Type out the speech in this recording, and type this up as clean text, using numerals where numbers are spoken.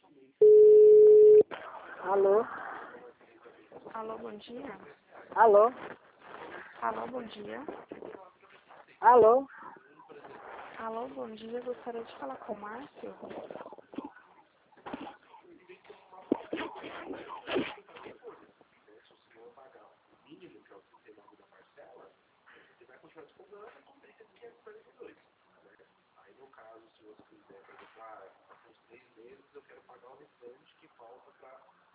Alô? Alô, bom dia. Alô? Alô, bom dia. Alô? Alô, bom dia. Gostaria de falar com o Márcio.